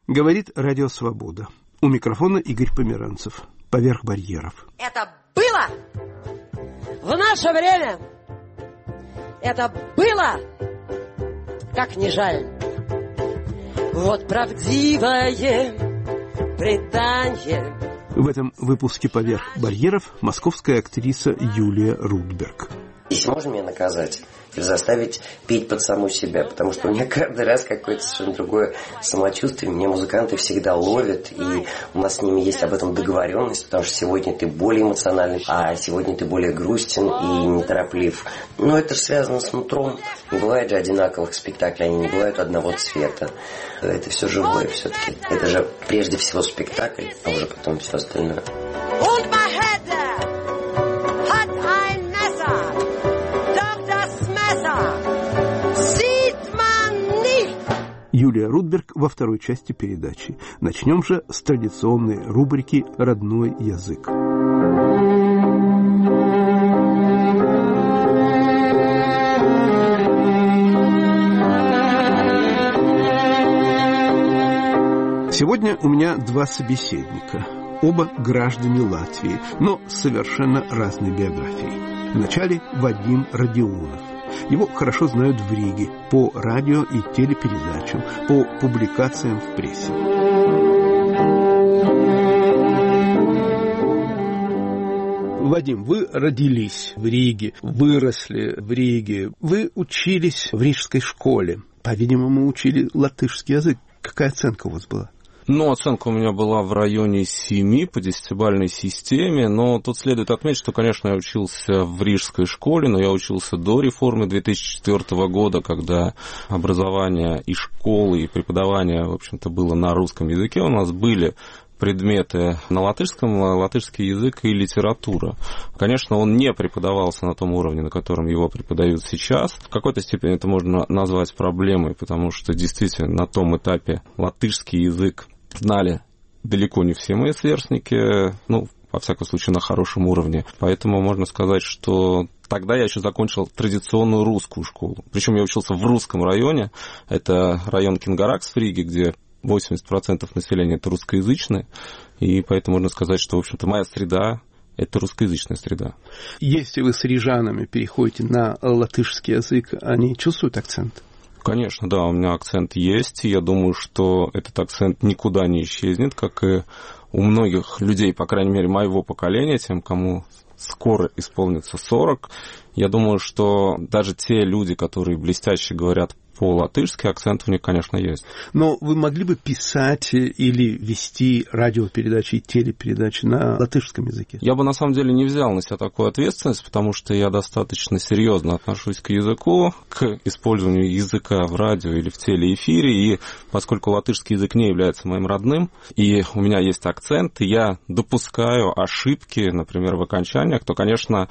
Говорит Радио Свобода. У микрофона Игорь Померанцев. Поверх барьеров. Это было в наше время. Это было, как не жаль. Вот правдивое предание. В этом выпуске «Поверх барьеров» московская актриса Юлия Рудберг. Если можно меня наказать или заставить петь под саму себя, потому что у меня каждый раз какое-то совершенно другое самочувствие. Меня музыканты всегда ловят, и у нас с ними есть об этом договоренность, потому что сегодня ты более эмоциональный, а сегодня ты более грустен и нетороплив. Но это же связано с нутром. Не бывает же одинаковых спектаклей, они не бывают одного цвета. Это все живое все-таки. Это же прежде всего спектакль, а уже потом все остальное. Юлия Рудберг во второй части передачи. Начнем же с традиционной рубрики «Родной язык». Сегодня у меня два собеседника. Оба граждане Латвии, но с совершенно разной биографией. Вначале Вадим Родионов. Его хорошо знают в Риге по радио и телепередачам, по публикациям в прессе. Вадим, вы родились в Риге, выросли в Риге, вы учились в рижской школе, по-видимому, учили латышский язык. Какая оценка у вас была? Ну, оценка у меня была в районе 7 по 10-бальной системе, но тут следует отметить, что, конечно, я учился в рижской школе, но я учился до реформы 2004 года, когда образование и школы, и преподавание, в общем-то, было на русском языке. У нас были предметы на латышском, латышский язык и литература. Конечно, он не преподавался на том уровне, на котором его преподают сейчас. В какой-то степени это можно назвать проблемой, потому что действительно на том этапе латышский язык знали далеко не все мои сверстники, ну, во всяком случае, на хорошем уровне. Поэтому можно сказать, что тогда я еще закончил традиционную русскую школу. Причем я учился в русском районе. Это район Кингаракс в Риге, где 80% населения это русскоязычные. И поэтому можно сказать, что, в общем-то, моя среда – это русскоязычная среда. Если вы с рижанами переходите на латышский язык, они чувствуют акцент? Конечно, да, у меня акцент есть, и я думаю, что этот акцент никуда не исчезнет, как и у многих людей, по крайней мере, моего поколения, тем, кому скоро исполнится 40. Я думаю, что даже те люди, которые блестяще говорят по-латышски, акцент у них, конечно, есть. Но вы могли бы писать или вести радиопередачи и телепередачи на латышском языке? Я бы, на самом деле, не взял на себя такую ответственность, потому что я достаточно серьезно отношусь к языку, к использованию языка в радио или в телеэфире, и поскольку латышский язык не является моим родным, и у меня есть акцент, и я допускаю ошибки, например, в окончаниях, то, конечно,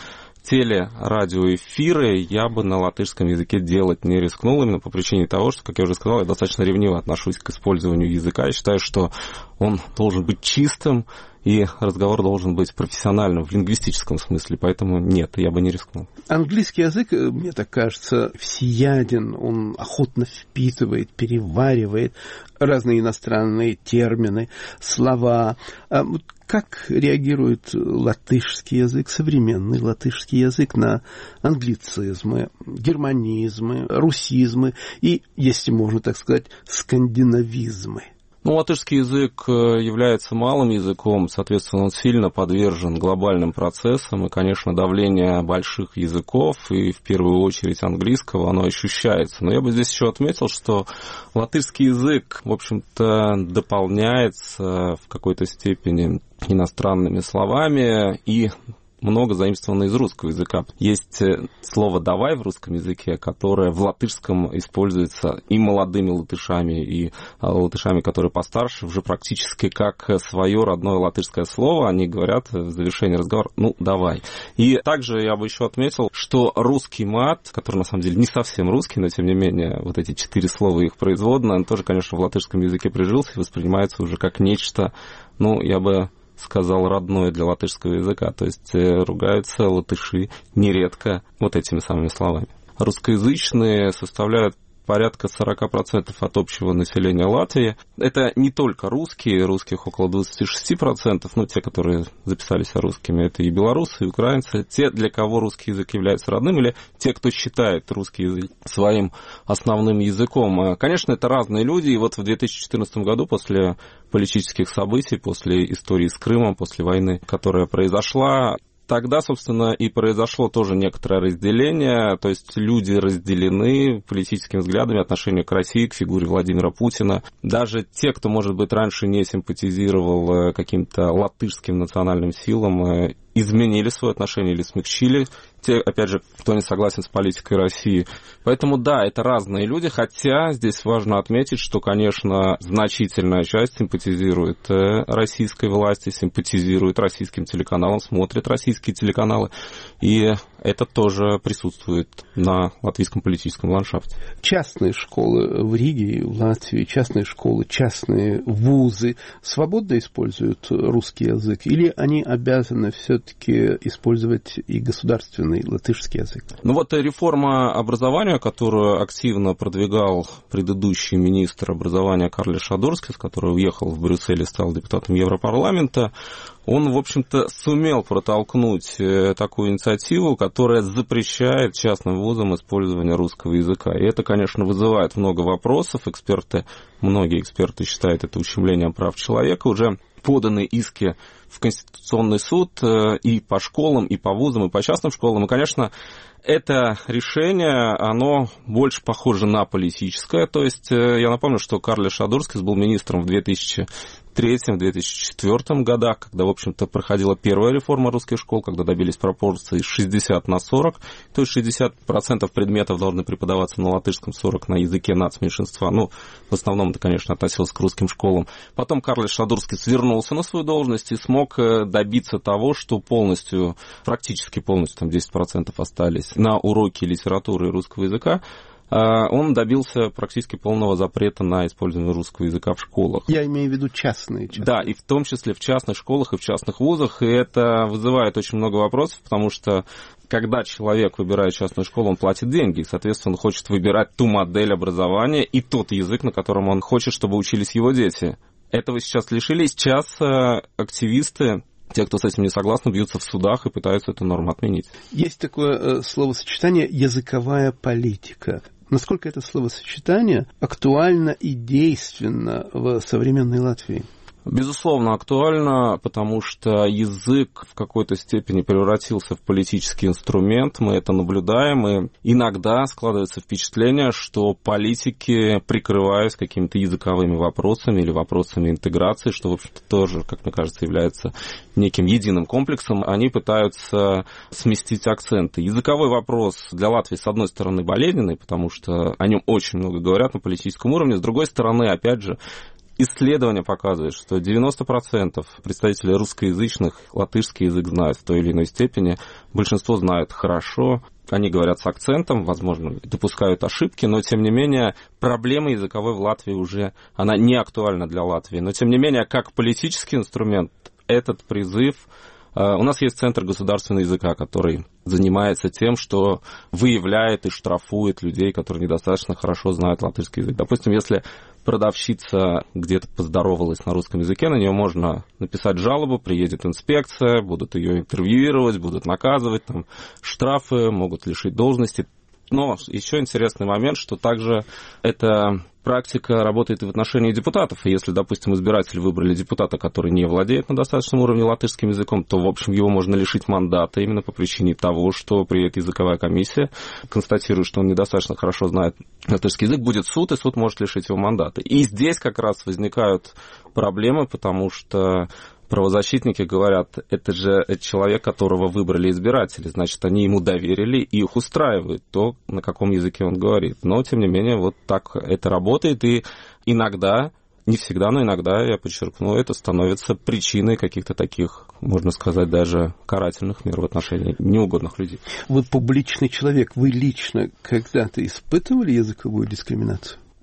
телерадиоэфиры я бы на латышском языке делать не рискнул, именно по причине того, что, как я уже сказал, я достаточно ревниво отношусь к использованию языка. Я считаю, что он должен быть чистым, и разговор должен быть профессиональным в лингвистическом смысле, поэтому нет, я бы не рискнул. Английский язык, мне так кажется, всеяден, он охотно впитывает, переваривает разные иностранные термины, слова. Как реагирует латышский язык, современный латышский язык на англицизмы, германизмы, русизмы и, если можно так сказать, скандинавизмы? Ну, латышский язык является малым языком, соответственно, он сильно подвержен глобальным процессам, и, конечно, давление больших языков, и в первую очередь английского, оно ощущается. Но я бы здесь еще отметил, что латышский язык, в общем-то, дополняется в какой-то степени иностранными словами, и много заимствовано из русского языка. Есть слово «давай» в русском языке, которое в латышском используется и молодыми латышами, и латышами, которые постарше, уже практически как свое родное латышское слово. Они говорят в завершении разговора «ну, давай». И также я бы еще отметил, что русский мат, который на самом деле не совсем русский, но тем не менее вот эти 4 слова их производные, он тоже, конечно, в латышском языке прижился и воспринимается уже как нечто, ну, я бы сказал, родное для латышского языка. То есть ругаются латыши нередко вот этими самыми словами. Русскоязычные составляют порядка 40% от общего населения Латвии. Это не только русские, русских около 26%, ну, те, которые записали себя русскими, это и белорусы, и украинцы, те, для кого русский язык является родным, или те, кто считает русский язык своим основным языком. Конечно, это разные люди, и вот в 2014 году, после политических событий, после истории с Крымом, после войны, которая произошла, тогда, собственно, и произошло тоже некоторое разделение, то есть люди разделены политическими взглядами, отношение к России, к фигуре Владимира Путина. Даже те, кто, может быть, раньше не симпатизировал каким-то латышским национальным силам, изменили свое отношение или смягчили. Те, опять же, кто не согласен с политикой России. Поэтому, да, это разные люди, хотя здесь важно отметить, что, конечно, значительная часть симпатизирует российской власти, симпатизирует российским телеканалам, смотрит российские телеканалы, и это тоже присутствует на латвийском политическом ландшафте. Частные школы в Риге, в Латвии, частные школы, частные вузы свободно используют русский язык, или они обязаны все-таки использовать и государственный латышский язык? Ну вот реформа образования, которую активно продвигал предыдущий министр образования Карлис Шадурскис, который уехал в Брюссель и стал депутатом Европарламента, он, в общем-то, сумел протолкнуть такую инициативу, которая запрещает частным вузам использование русского языка. И это, конечно, вызывает много вопросов. Многие эксперты считают это ущемлением прав человека. Уже поданы иски в Конституционный суд и по школам, и по вузам, и по частным школам. И, конечно, это решение, оно больше похоже на политическое. То есть, я напомню, что Карлис Шадурскис был министром в 2003-2004 годах, когда, в общем-то, проходила первая реформа русских школ, когда добились пропорции 60/40, то есть 60% предметов должны преподаваться на латышском, 40% на языке нацменьшинства. Ну, в основном это, конечно, относилось к русским школам. Потом Карлис Шадурскис вернулся на свою должность и смог добиться того, что практически полностью, там 10% остались на уроки литературы и русского языка. Он добился практически полного запрета на использование русского языка в школах. Я имею в виду частные. Да, и в том числе в частных школах и в частных вузах. И это вызывает очень много вопросов, потому что когда человек выбирает частную школу, он платит деньги, и, соответственно, он хочет выбирать ту модель образования и тот язык, на котором он хочет, чтобы учились его дети. Этого сейчас лишили. Сейчас активисты, те, кто с этим не согласны, бьются в судах и пытаются эту норму отменить. Есть такое словосочетание «языковая политика». Насколько это словосочетание актуально и действенно в современной Латвии? Безусловно, актуально, потому что язык в какой-то степени превратился в политический инструмент, мы это наблюдаем, и иногда складывается впечатление, что политики, прикрываясь какими-то языковыми вопросами или вопросами интеграции, что, в общем-то, тоже, как мне кажется, является неким единым комплексом, они пытаются сместить акценты. Языковой вопрос для Латвии, с одной стороны, болезненный, потому что о нем очень много говорят на политическом уровне, с другой стороны, опять же, исследования показывают, что 90% представителей русскоязычных латышский язык знают в той или иной степени. Большинство знают хорошо, они говорят с акцентом, возможно, допускают ошибки, но, тем не менее, проблема языковой в Латвии уже, она не актуальна для Латвии. Но, тем не менее, как политический инструмент, этот призыв... У нас есть Центр государственного языка, который занимается тем, что выявляет и штрафует людей, которые недостаточно хорошо знают латышский язык. Допустим, если продавщица где-то поздоровалась на русском языке, на нее можно написать жалобу, приедет инспекция, будут ее интервьюировать, будут наказывать, там, штрафы, могут лишить должности. Но еще интересный момент, что также эта практика работает и в отношении депутатов. И если, допустим, избиратели выбрали депутата, который не владеет на достаточном уровне латышским языком, то, в общем, его можно лишить мандата именно по причине того, что приедет языковая комиссия, констатирует, что он недостаточно хорошо знает латышский язык, будет суд, и суд может лишить его мандата. И здесь как раз возникают проблемы, потому что правозащитники говорят, это же человек, которого выбрали избиратели, значит, они ему доверили, и их устраивает то, на каком языке он говорит. Но, тем не менее, вот так это работает, и иногда, не всегда, но иногда, я подчеркну, это становится причиной каких-то таких, можно сказать, даже карательных мер в отношении неугодных людей. Вы публичный человек, вы лично когда-то испытывали языковую дискриминацию?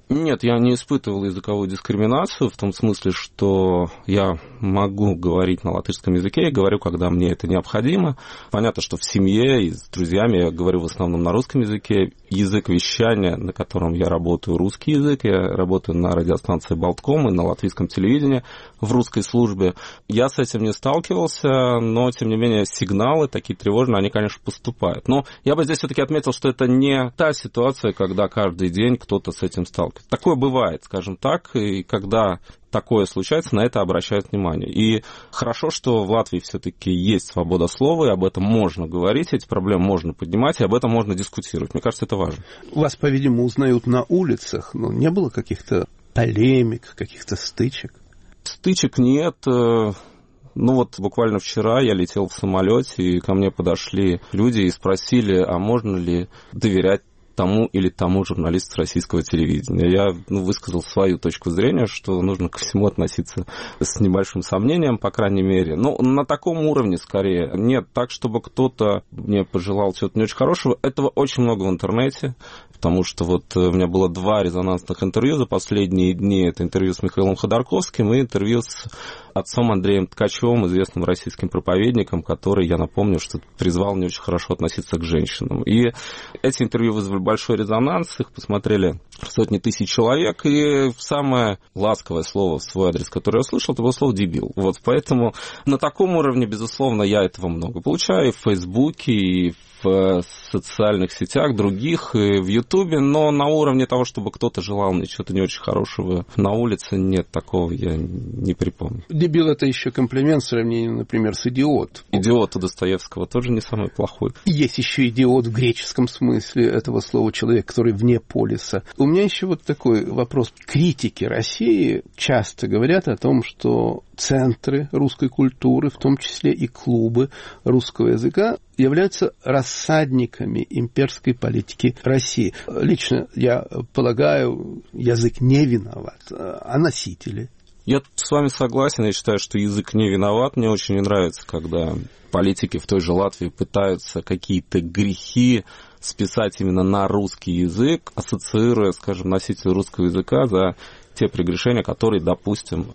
Нет, я не испытывал языковую дискриминацию в том смысле, что я могу говорить на латышском языке, я говорю, когда мне это необходимо. Понятно, что в семье и с друзьями я говорю в основном на русском языке. Язык вещания, на котором я работаю, русский язык. Я работаю на радиостанции «Болтком» и на латвийском телевидении в русской службе. Я с этим не сталкивался, но, тем не менее, сигналы такие тревожные, они, конечно, поступают. Но я бы здесь все-таки отметил, что это не та ситуация, когда каждый день кто-то с этим сталкивается. Такое бывает, скажем так, и когда такое случается, на это обращают внимание. И хорошо, что в Латвии все-таки есть свобода слова, и об этом можно говорить, эти проблемы можно поднимать, и об этом можно дискутировать. Мне кажется, это важно. Вас, по-видимому, узнают на улицах, но не было каких-то полемик, каких-то стычек? Стычек нет. Ну вот буквально вчера я летел в самолете, и ко мне подошли люди и спросили, а можно ли доверять тому или тому журналисту российского телевидения. Я высказал свою точку зрения, что нужно ко всему относиться с небольшим сомнением, по крайней мере. Но на таком уровне скорее. Нет, так, чтобы кто-то мне пожелал чего-то не очень хорошего. Этого очень много в интернете, потому что вот у меня было 2 резонансных интервью за последние дни. Это интервью с Михаилом Ходорковским и интервью с отцом Андреем Ткачевым, известным российским проповедником, который, я напомню, что призвал не очень хорошо относиться к женщинам. И эти интервью вызвали большой резонанс, их посмотрели сотни тысяч человек, и самое ласковое слово в свой адрес, которое я услышал, это было слово «дебил». Вот, поэтому на таком уровне, безусловно, я этого много получаю и в Фейсбуке, и в социальных сетях других, и в Ютубе, но на уровне того, чтобы кто-то желал мне чего-то не очень хорошего на улице, нет, такого я не припомню. Дебил — это еще комплимент в сравнении, например, с идиот. Идиот у Достоевского тоже не самый плохой. Есть еще идиот в греческом смысле этого слова, человек, который вне полиса. У меня еще вот такой вопрос. Критики России часто говорят о том, что центры русской культуры, в том числе и клубы русского языка, являются рассадниками имперской политики России. Лично я полагаю, язык не виноват, а носители. Я с вами согласен, я считаю, что язык не виноват. Мне очень не нравится, когда политики в той же Латвии пытаются какие-то грехи списать именно на русский язык, ассоциируя, скажем, носителя русского языка за те прегрешения, которые, допустим,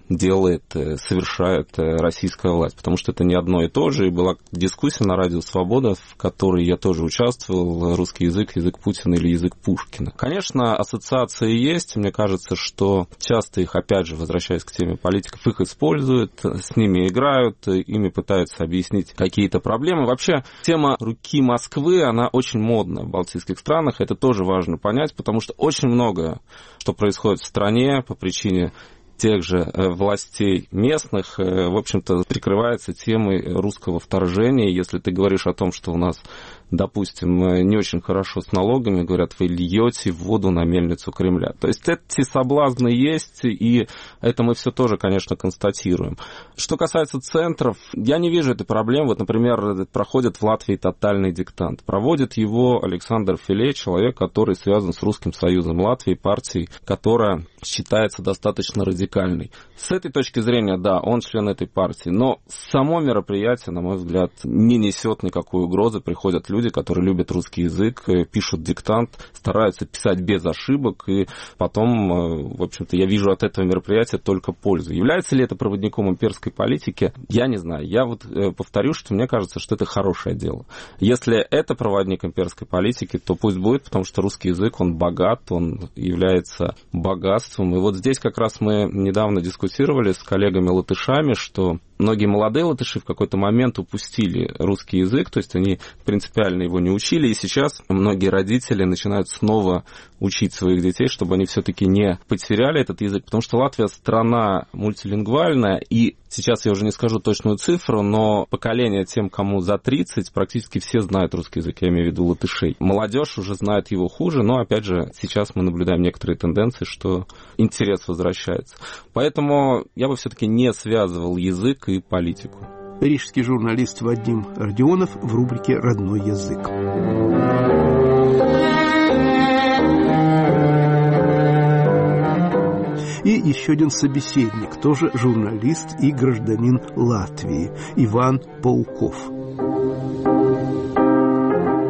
совершает российская власть. Потому что это не одно и то же. И была дискуссия на радио «Свобода», в которой я тоже участвовал, русский язык, язык Путина или язык Пушкина. Конечно, ассоциации есть. Мне кажется, что часто их, опять же, возвращаясь к теме политиков, их используют, с ними играют, ими пытаются объяснить какие-то проблемы. Вообще, тема руки Москвы, она очень модна в балтийских странах. Это тоже важно понять, потому что очень многое, что происходит в стране, по причине тех же властей местных, в общем-то, прикрывается темой русского вторжения. Если ты говоришь о том, что у нас, допустим, не очень хорошо с налогами, говорят, вы льете воду на мельницу Кремля. То есть эти соблазны есть, и это мы все тоже, конечно, констатируем. Что касается центров, я не вижу этой проблемы. Вот, например, проходит в Латвии тотальный диктант. Проводит его Александр Филей, человек, который связан с Русским Союзом Латвии, партией, которая считается достаточно радикальной. С этой точки зрения, да, он член этой партии, но само мероприятие, на мой взгляд, не несет никакой угрозы. Приходят люди, которые любят русский язык, пишут диктант, стараются писать без ошибок, и потом, в общем-то, я вижу от этого мероприятия только пользу. Является ли это проводником имперской политики? Я не знаю. Я вот повторю, что мне кажется, что это хорошее дело. Если это проводник имперской политики, то пусть будет, потому что русский язык, он богат, он является богатством. И вот здесь как раз мы недавно дискутировали с коллегами-латышами, что многие молодые латыши в какой-то момент упустили русский язык, то есть они принципиально его не учили, и сейчас многие родители начинают снова учить своих детей, чтобы они все-таки не потеряли этот язык, потому что Латвия страна мультилингвальная, и сейчас я уже не скажу точную цифру, но поколение тем, кому за 30, практически все знают русский язык, я имею в виду латышей. Молодежь уже знает его хуже, но, опять же, сейчас мы наблюдаем некоторые тенденции, что интерес возвращается. Поэтому я бы все-таки не связывал язык и политику. Рижский журналист Вадим Родионов в рубрике «Родной язык». И еще один собеседник, тоже журналист и гражданин Латвии, Иван Пауков.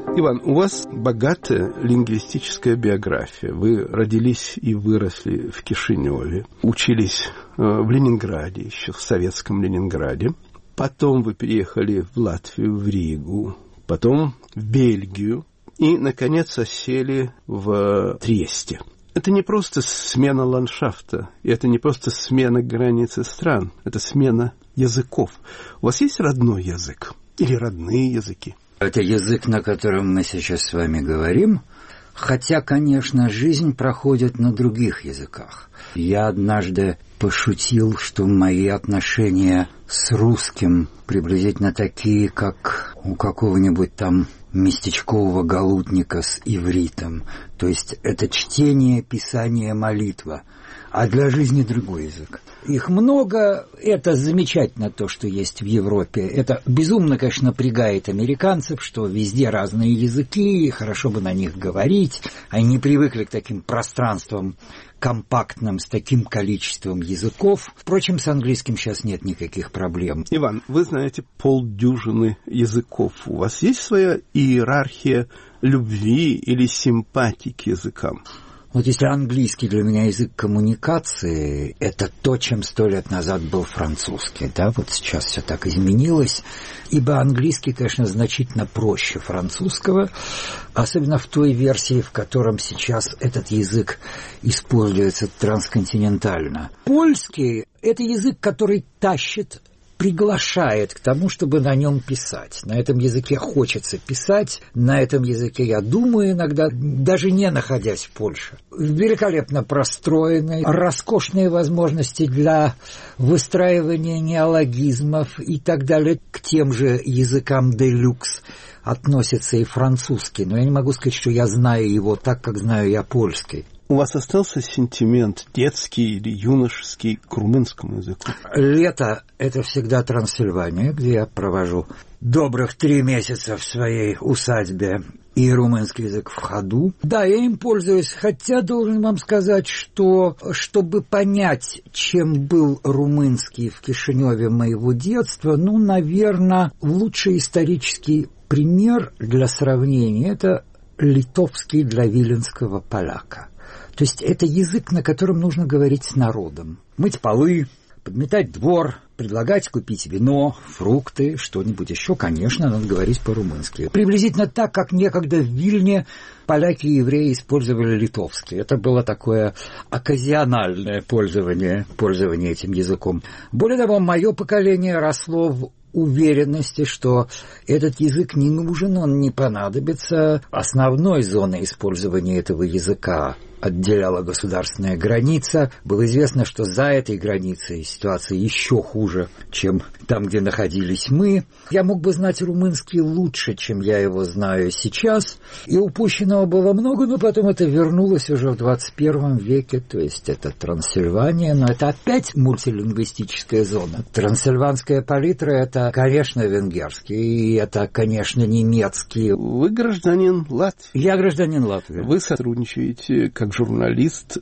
Иван, у вас богатая лингвистическая биография. Вы родились и выросли в Кишиневе, учились в Ленинграде, еще в советском Ленинграде. Потом вы переехали в Латвию, в Ригу, потом в Бельгию и, наконец, осели в Триесте. Это не просто смена ландшафта, и это не просто смена границы стран, это смена языков. У вас есть родной язык или родные языки? Это язык, на котором мы сейчас с вами говорим, хотя, конечно, жизнь проходит на других языках. Я однажды пошутил, что мои отношения с русским приблизительно такие, как у какого-нибудь там местечкового галутника с ивритом. То есть это чтение, писание, молитва. А для жизни другой язык. Их много, это замечательно, то, что есть в Европе. Это безумно, конечно, напрягает американцев, что везде разные языки, и хорошо бы на них говорить. Они не привыкли к таким пространствам компактным, с таким количеством языков. Впрочем, с английским сейчас нет никаких проблем. Иван, вы знаете полдюжины языков. У вас есть своя иерархия любви или симпатии к языкам? Вот если английский для меня язык коммуникации, это то, чем 100 лет назад был французский, да, вот сейчас все так изменилось, ибо английский, конечно, значительно проще французского, особенно в той версии, в котором сейчас этот язык используется трансконтинентально. Польский – это язык, который тащит, приглашает к тому, чтобы на нем писать. На этом языке хочется писать, на этом языке я думаю иногда, даже не находясь в Польше. Великолепно простроенный, роскошные возможности для выстраивания неологизмов и так далее. К тем же языкам делюкс относится и французский, но я не могу сказать, что я знаю его так, как знаю я польский. У вас остался сентимент детский или юношеский к румынскому языку? Лето – это всегда Трансильвания, где я провожу добрых 3 месяца в своей усадьбе, и румынский язык в ходу. Да, я им пользуюсь, хотя должен вам сказать, что чтобы понять, чем был румынский в Кишиневе моего детства, наверное, лучший исторический пример для сравнения – это литовский для виленского поляка. То есть это язык, на котором нужно говорить с народом. Мыть полы, подметать двор, предлагать купить вино, фрукты, что-нибудь еще, конечно, надо говорить по-румынски. Приблизительно так, как некогда в Вильне поляки и евреи использовали литовский. Это было такое оказиональное пользование этим языком. Более того, мое поколение росло в уверенности, что этот язык не нужен, он не понадобится. Основной зоной использования этого языка отделяла государственная граница. Было известно, что за этой границей ситуация еще хуже, чем там, где находились мы. Я мог бы знать румынский лучше, чем я его знаю сейчас. И упущенного было много, но потом это вернулось уже в 21 веке. То есть это Трансильвания, но это опять мультилингвистическая зона. Трансильванская палитра – это, конечно, венгерский, и это, конечно, немецкий. Вы гражданин Латвии? Я гражданин Латвии. Вы сотрудничаете как журналист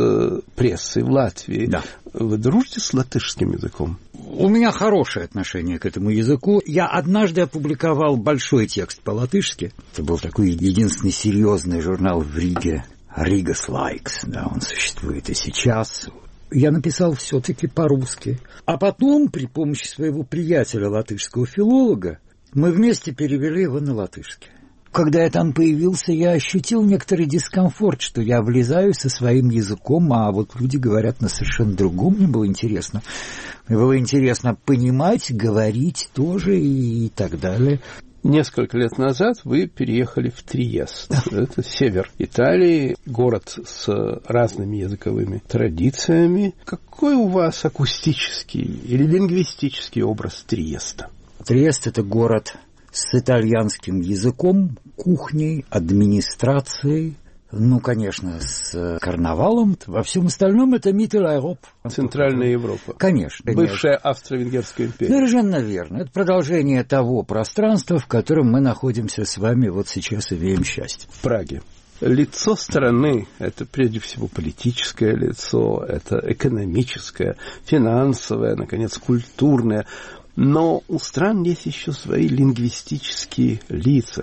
с прессой в Латвии. Да. Вы дружите с латышским языком? У меня хорошее отношение к этому языку. Я однажды опубликовал большой текст по-латышски. Это был такой единственный серьезный журнал в Риге. Rigas Laiks, да, он существует и сейчас. Я написал все-таки по-русски. А потом, при помощи своего приятеля, латышского филолога, мы вместе перевели его на латышский. Когда я там появился, я ощутил некоторый дискомфорт, что я влезаю со своим языком, а вот люди говорят на совершенно другом. Мне было интересно. Мне было интересно понимать, говорить тоже и так далее. Несколько лет назад вы переехали в Триест. Это север Италии, город с разными языковыми традициями. Какой у вас акустический или лингвистический образ Триеста? Триест – это город с итальянским языком, кухней, администрацией, конечно, с карнавалом. Во всем остальном это Mitteleurope. Центральная Европа. Конечно. Бывшая Австро-Венгерская империя. Совершенно верно. Это продолжение того пространства, в котором мы находимся с вами вот сейчас, имеем счастье. В Праге. Лицо страны – это прежде всего политическое лицо, это экономическое, финансовое, наконец, культурное. Но у стран есть еще свои лингвистические лица.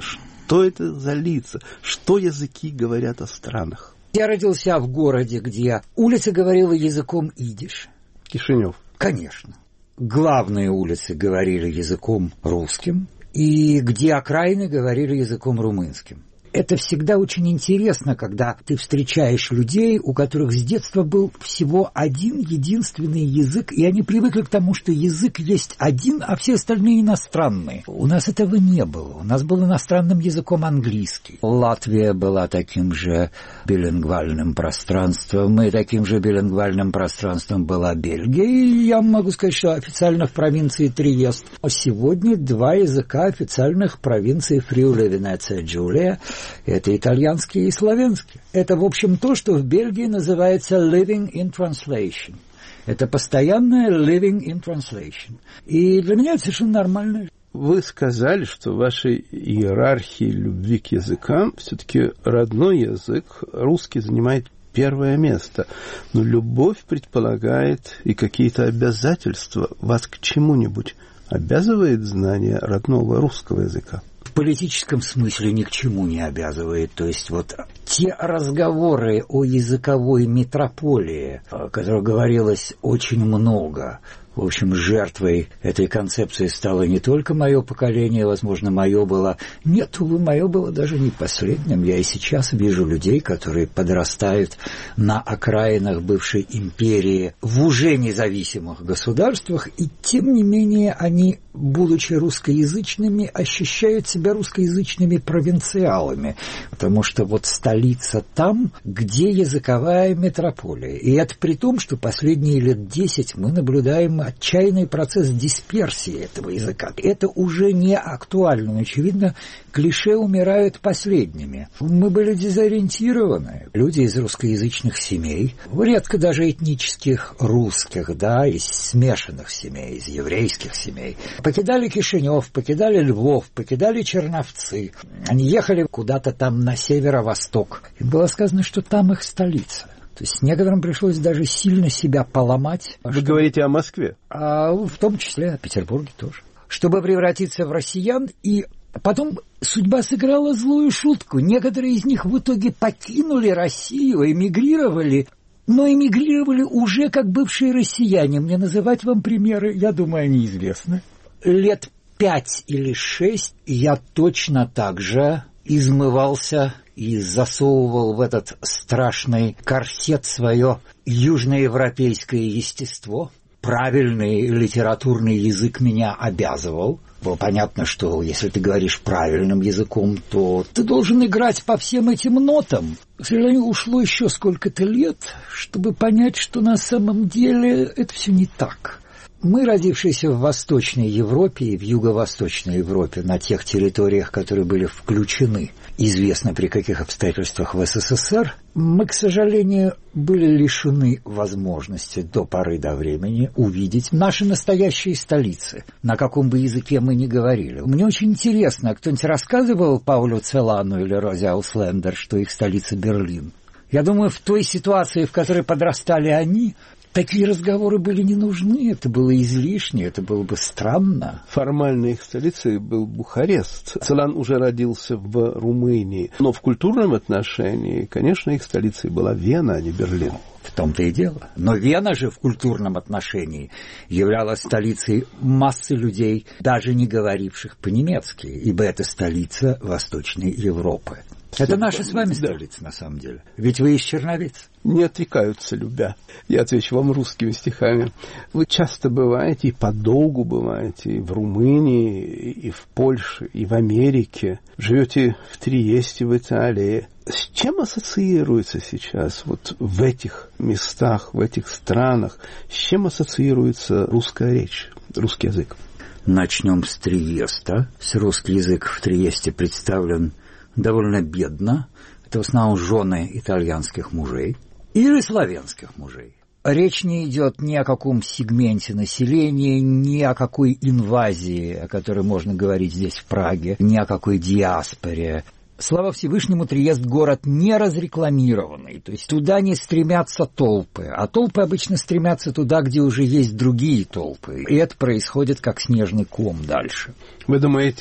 Что это за лица? Что языки говорят о странах? Я родился в городе, где улица говорила языком идиш. Кишинев. Конечно. Главные улицы говорили языком русским, и где окраины говорили языком румынским. Это всегда очень интересно, когда ты встречаешь людей, у которых с детства был всего один единственный язык, и они привыкли к тому, что язык есть один, а все остальные иностранные. У нас этого не было. У нас был иностранным языком английский. Латвия была таким же билингвальным пространством, и таким же билингвальным пространством была Бельгия. И я могу сказать, что официально в провинции Триест. Сегодня два языка официальных в провинции Фриули, Венеция, Джулия. Это итальянский и славянский. Это, в общем, то, что в Бельгии называется living in translation. Это постоянное living in translation. И для меня это совершенно нормально. Вы сказали, что в вашей иерархии любви к языкам все-таки родной язык, русский, занимает первое место. Но любовь предполагает и какие-то обязательства. Вас к чему-нибудь обязывает знание родного русского языка? В политическом смысле ни к чему не обязывает. То есть вот те разговоры о языковой метрополии, о которых говорилось очень много, в общем, жертвой этой концепции стало не только мое поколение, возможно, мое было... Нет, увы, мое было даже не последним. Я и сейчас вижу людей, которые подрастают на окраинах бывшей империи в уже независимых государствах, и тем не менее они, будучи русскоязычными, ощущают себя русскоязычными провинциалами, потому что вот столица там, где языковая метрополия. И это при том, что последние лет 10 мы наблюдаем отчаянный процесс дисперсии этого языка. Это уже не актуально. Очевидно, клише умирают последними. Мы были дезориентированы. Люди из русскоязычных семей, редко даже этнических русских, да, из смешанных семей, из еврейских семей, покидали Кишинев, покидали Львов, покидали Черновцы. Они ехали куда-то там на северо-восток. Им было сказано, что там их столица. То есть некоторым пришлось даже сильно себя поломать. Вы говорите о Москве? В том числе о Петербурге тоже. Чтобы превратиться в россиян. И потом судьба сыграла злую шутку. Некоторые из них в итоге покинули Россию, эмигрировали. Но эмигрировали уже как бывшие россияне. Мне называть вам примеры, я думаю, они известны. Лет 5 или 6 я точно так же измывался и засовывал в этот страшный корсет свое южноевропейское естество. Правильный литературный язык меня обязывал. Было понятно, что если ты говоришь правильным языком, то ты должен играть по всем этим нотам. К сожалению, ушло еще сколько-то лет, чтобы понять, что на самом деле это все не так. Мы, родившиеся в Восточной Европе и в Юго-Восточной Европе, на тех территориях, которые были включены, известно при каких обстоятельствах в СССР, мы, к сожалению, были лишены возможности до поры до времени увидеть наши настоящие столицы, на каком бы языке мы ни говорили. Мне очень интересно, кто-нибудь рассказывал Паулю Целану или Розе Ауслендер, что их столица Берлин? Я думаю, в той ситуации, в которой подрастали они, такие разговоры были не нужны, это было излишне, это было бы странно. Формально их столицей был Бухарест. Целан уже родился в Румынии, но в культурном отношении, конечно, их столицей была Вена, а не Берлин. В том-то и дело. Но Вена же в культурном отношении являлась столицей массы людей, даже не говоривших по-немецки, ибо это столица Восточной Европы. Это наша с вами столица, на самом деле. Ведь вы из Черновиц. Не отрекаются, любя. Я отвечу вам русскими стихами. Вы часто бываете, и подолгу бываете, и в Румынии, и в Польше, и в Америке. Живете в Триесте, в Италии. С чем ассоциируется сейчас вот в этих местах, в этих странах, с чем ассоциируется русская речь, русский язык? Начнем с Триеста. Русский язык в Триесте представлен довольно бедно. Это в основном жены итальянских мужей или славянских мужей. Речь не идет ни о каком сегменте населения, ни о какой инвазии, о которой можно говорить здесь в Праге, ни о какой диаспоре. Слава Всевышнему, Триест город не разрекламированный, то есть туда не стремятся толпы, а толпы обычно стремятся туда, где уже есть другие толпы, и это происходит как снежный ком дальше. Вы думаете,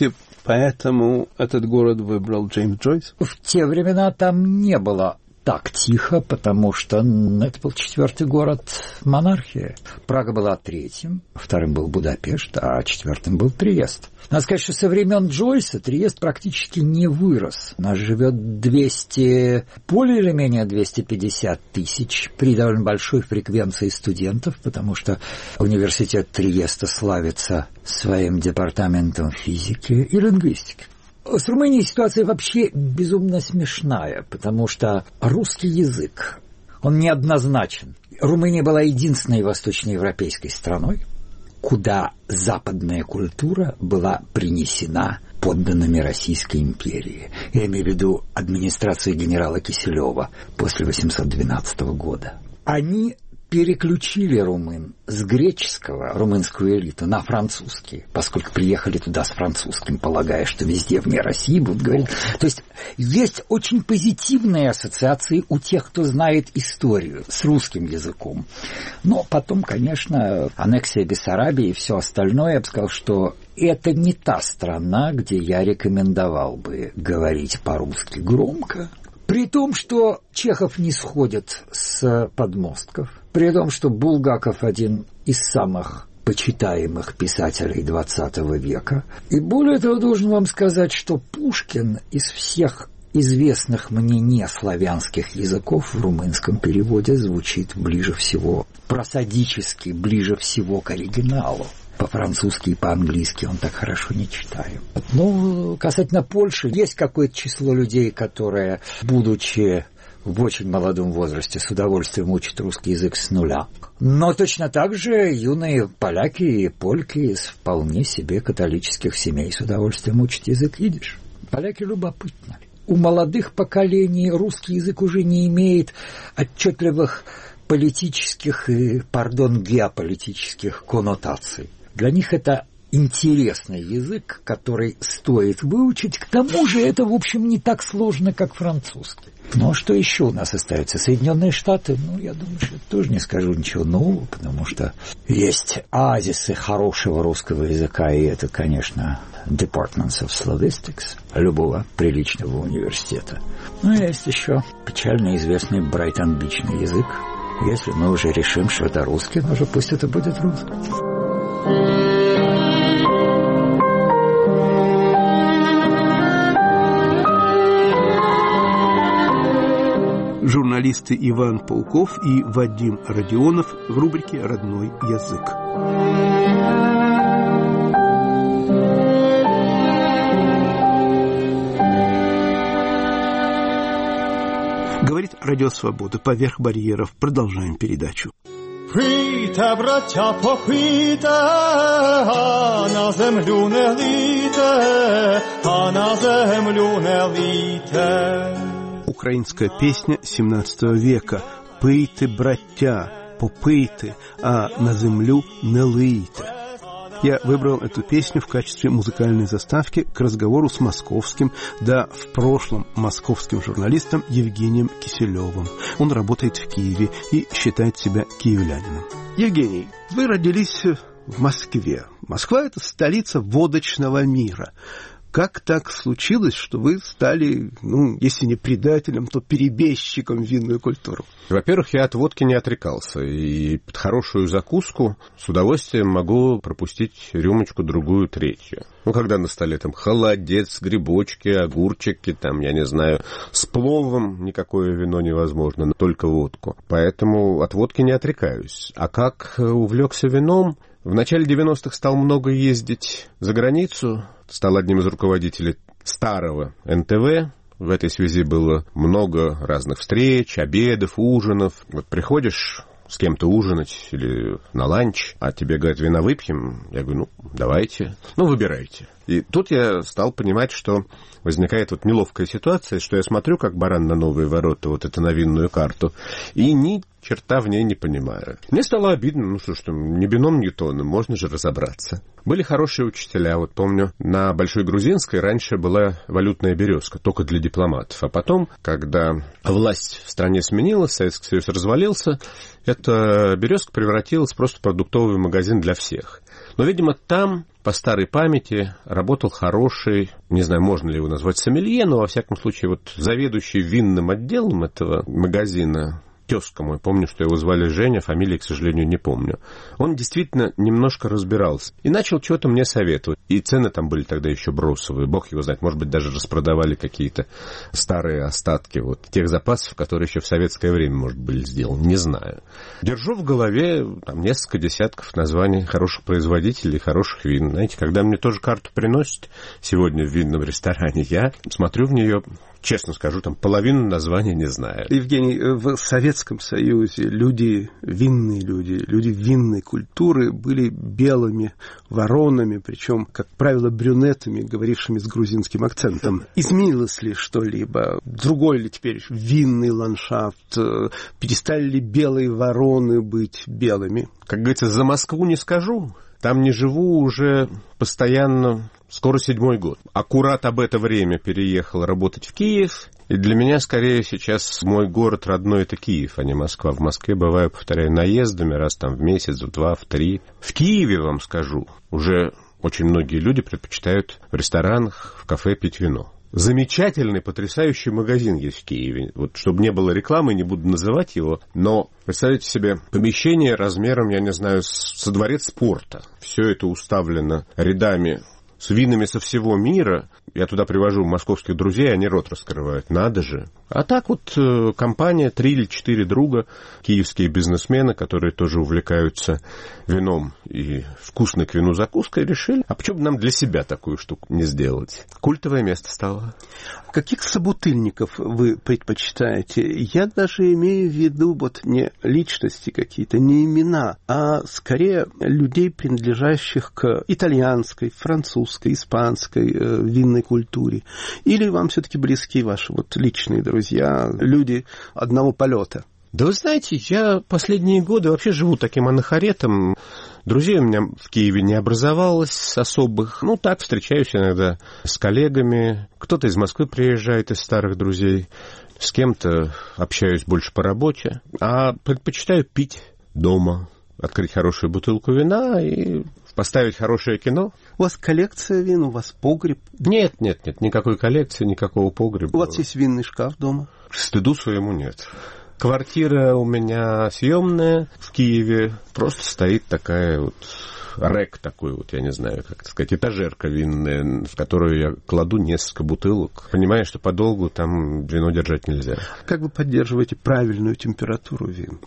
Поэтому этот город выбрал Джеймс Джойс? В те времена там не было так тихо, потому что это был 4-й город монархии. Прага была 3-м, 2-м был Будапешт, а 4-м был Триест. Надо сказать, что со времен Джойса Триест практически не вырос. У нас живет более или менее 250 тысяч при довольно большой фреквенции студентов, потому что университет Триеста славится своим департаментом физики и лингвистики. С Румынией ситуация вообще безумно смешная, потому что русский язык, он неоднозначен. Румыния была единственной восточноевропейской страной, куда западная культура была принесена подданными Российской империи. Я имею в виду администрацию генерала Киселева после 812 года. Они переключили румын с греческого, румынскую элиту, на французский, поскольку приехали туда с французским, полагая, что везде вне России будут говорить. То есть есть очень позитивные ассоциации у тех, кто знает историю с русским языком. Но потом, конечно, аннексия Бессарабии и все остальное, я бы сказал, что это не та страна, где я рекомендовал бы говорить по-русски громко. При том, что Чехов не сходит с подмостков, при том, что Булгаков один из самых почитаемых писателей XX века. И более того, должен вам сказать, что Пушкин из всех известных мне неславянских языков в румынском переводе звучит ближе всего, просадически ближе всего к оригиналу. По-французски и по-английски он так хорошо не читает. Ну, касательно Польши, есть какое-то число людей, которые, будучи в очень молодом возрасте, с удовольствием учат русский язык с нуля. Но точно так же юные поляки и польки из вполне себе католических семей с удовольствием учат язык идиш. Поляки любопытны. У молодых поколений русский язык уже не имеет отчетливых политических и, геополитических коннотаций. Для них это интересный язык, который стоит выучить. К тому же это, в общем, не так сложно, как французский. Ну, а что еще у нас остается? Соединенные Штаты, я думаю, что тоже не скажу ничего нового, потому что есть оазисы хорошего русского языка, и это, конечно, Departments of Slavistics любого приличного университета. Но есть еще печально известный Брайтон-Бичный язык. Если мы уже решим, что это русский, уже пусть это будет русский. Журналисты Иван Пауков и Вадим Родионов в рубрике «Родной язык». Говорит Радио Свобода. Поверх барьеров. Продолжаем передачу. Пийте, браття, попийте, а на землю не лийте, а на землю не лийте. Украинская песня XVII века. «Пийте, браття, попийте, а на землю не лийте». Я выбрал эту песню в качестве музыкальной заставки к разговору с московским, в прошлом московским журналистом Евгением Киселевым. Он работает в Киеве и считает себя киевлянином. Евгений, вы родились в Москве. Москва – это столица водочного мира. Как так случилось, что вы стали, если не предателем, то перебежчиком в винную культуру? Во-первых, я от водки не отрекался. И под хорошую закуску с удовольствием могу пропустить рюмочку, другую, третью. Когда на столе холодец, грибочки, огурчики, с пловом никакое вино невозможно, только водку. Поэтому от водки не отрекаюсь. А как увлекся вином? В начале 90-х стал много ездить за границу, стал одним из руководителей старого НТВ. В этой связи было много разных встреч, обедов, ужинов. Приходишь с кем-то ужинать или на ланч, а тебе говорят, вина выпьем. Я говорю, давайте, выбирайте. И тут я стал понимать, что возникает неловкая ситуация, что я смотрю, как баран на новые ворота, это на винную карту, и ни черта в ней не понимаю. Мне стало обидно, что ж там, ни бином, ни тоном, можно же разобраться. Были хорошие учителя, помню, на Большой Грузинской раньше была валютная березка, только для дипломатов. А потом, когда власть в стране сменилась, Советский Союз развалился, эта березка превратилась просто в продуктовый магазин для всех. Но, видимо, там по старой памяти работал хороший, не знаю, можно ли его назвать сомелье, но, во всяком случае, вот заведующий винным отделом этого магазина, тезка мой, помню, что его звали Женя, фамилии, к сожалению, не помню. Он действительно немножко разбирался и начал что-то мне советовать. И цены там были тогда еще бросовые, бог его знает, может быть, даже распродавали какие-то старые остатки вот тех запасов, которые еще в советское время, может, были сделаны, не знаю. Держу в голове там несколько десятков названий хороших производителей, хороших вин. Знаете, когда мне тоже карту приносят сегодня в винном ресторане, я смотрю в нее, честно скажу, там половину названия не знаю. Евгений, в Советском Союзе люди, винные люди, люди винной культуры были белыми воронами, причем, как правило, брюнетами, говорившими с грузинским акцентом. Изменилось ли что-либо? Другой ли теперь винный ландшафт? Перестали ли белые вороны быть белыми? Как говорится, за Москву не скажу. Там не живу уже постоянно, скоро 7-й год. Аккурат об это время переехал работать в Киев. И для меня, скорее, сейчас мой город родной — это Киев, а не Москва. В Москве бываю, повторяю, наездами раз там в месяц, в 2, в 3. В Киеве, вам скажу, уже очень многие люди предпочитают в ресторанах, в кафе пить вино. Замечательный, потрясающий магазин есть в Киеве. Вот, чтобы не было рекламы, не буду называть его, но представьте себе помещение размером, я не знаю, со дворец спорта. Все это уставлено рядами с винами со всего мира. Я туда привожу московских друзей, они рот раскрывают. Надо же. А так вот компания, 3 или 4 друга, киевские бизнесмены, которые тоже увлекаются вином и вкусной к вину закуской, решили, а почему бы нам для себя такую штуку не сделать? Культовое место стало. Каких собутыльников вы предпочитаете? Я даже имею в виду вот не личности какие-то, не имена, а скорее людей, принадлежащих к итальянской, французской, испанской винной культуре. Или вам все-таки близки ваши вот личные друзья, люди одного полета? Да вы знаете, я последние годы вообще живу таким анахоретом. Друзей у меня в Киеве не образовалось особых. Ну, так, встречаюсь иногда с коллегами. Кто-то из Москвы приезжает, из старых друзей. С кем-то общаюсь больше по работе. А предпочитаю пить дома, открыть хорошую бутылку вина и поставить хорошее кино. У вас коллекция вин, у вас погреб? Нет, никакой коллекции, никакого погреба. У вас есть винный шкаф дома? К стыду своему нет. Квартира у меня съемная в Киеве. Просто стоит такая вот рэк такой вот, я не знаю, как сказать, этажерка винная, в которую я кладу несколько бутылок. Понимаю, что подолгу там вино держать нельзя. Как вы поддерживаете правильную температуру вин?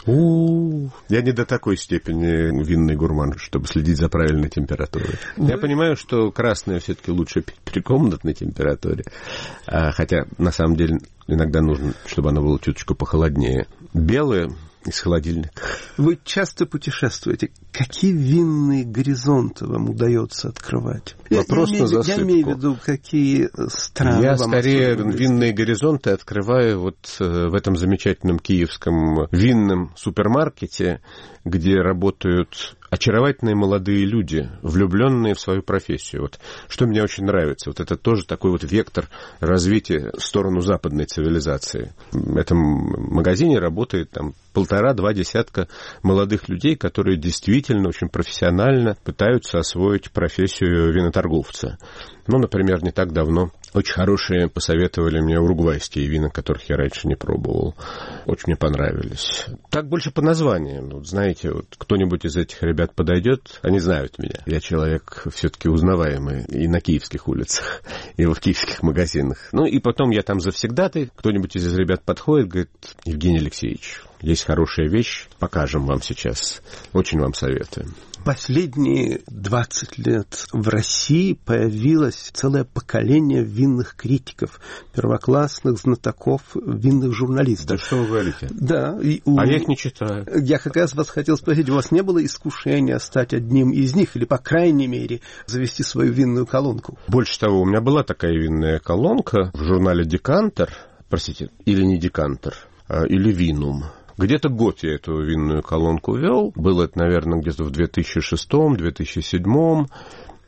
Я не до такой степени винный гурман, чтобы следить за правильной температурой. Я понимаю, что красное все-таки лучше пить при комнатной температуре. Хотя, на самом деле, иногда нужно, чтобы оно было чуточку похолоднее. Белое из холодильника. Вы часто путешествуете. Какие винные горизонты вам удается открывать? Вопрос на засыпку. Я имею в виду, какие страны Я вам скорее винные горизонты открываю вот в этом замечательном киевском винном супермаркете, где работают очаровательные молодые люди, влюбленные в свою профессию. Вот, что мне очень нравится, вот это тоже такой вот вектор развития в сторону западной цивилизации. В этом магазине работает там 1,5-2 десятка молодых людей, которые действительно очень профессионально пытаются освоить профессию виноторговца. Ну, например, не так давно очень хорошие посоветовали мне уругвайские вина, которых я раньше не пробовал. Очень мне понравились. Так больше по названиям. Вот, знаете, вот кто-нибудь из этих ребят подойдет, они знают меня. Я человек все-таки узнаваемый и на киевских улицах, и в киевских магазинах. Ну, и потом я там завсегдатый. Кто-нибудь из ребят подходит, говорит: Евгений Алексеевич, есть хорошая вещь, покажем вам сейчас. Очень вам советуем. Последние 20 лет в России появилось целое поколение винных критиков, первоклассных знатоков, винных журналистов. Да что вы говорите? Да. А я их не читаю. Я как раз вас хотел спросить, у вас не было искушения стать одним из них, или, по крайней мере, завести свою винную колонку? Больше того, у меня была такая винная колонка в журнале «Декантер», простите, или не «Декантер», или «Винум». Где-то год я эту винную колонку вел. Было это, наверное, где-то в 2006-2007.